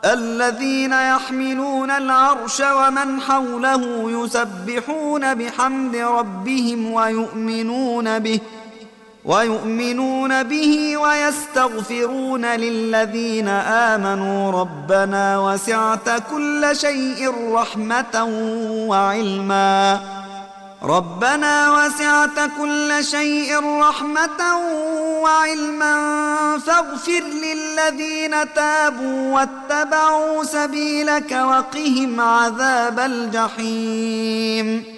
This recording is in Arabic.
الذين يحملون العرش ومن حوله يسبحون بحمد ربهم ويؤمنون به ويستغفرون للذين آمنوا ربنا وسعت كل شيء رحمة وعلما فاغفر للذين تابوا واتبعوا سبيلك وقهم عذاب الجحيم